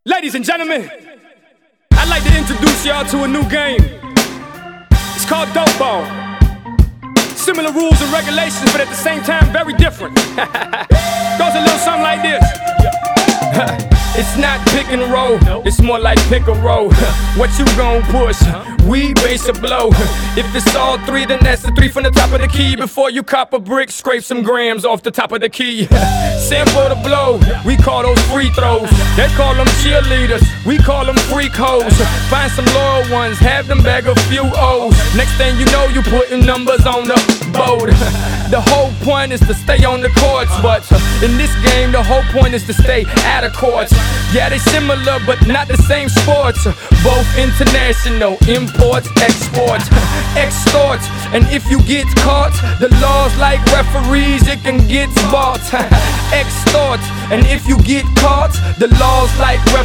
Ladies and gentlemen, I'd like to introduce y'all to a new game. It's called Dope Ball. Similar rules and regulations, but at the same time very different. Goes a little something like this. It's not pick and roll, it's more like pick a roll. What you gon' push? We base a blow. If it's all three, then that's the three from the top of the key. Before you cop a brick, scrape some grams off the top of the key. Sample the blow, we call those free throws. They call them cheerleaders, we call them freak hoes. Find some loyal ones, have them bag a few O's. Next thing you know, you putting numbers on the board. The whole point is to stay on the courts, but in this game, the whole point is to stay out of courts. Yeah, they similar, but not the same sports. Both international, imports, exports, extorts. And if you get caught, the laws like referees, it can get bought. Extort. And if you get caught, the laws like referees.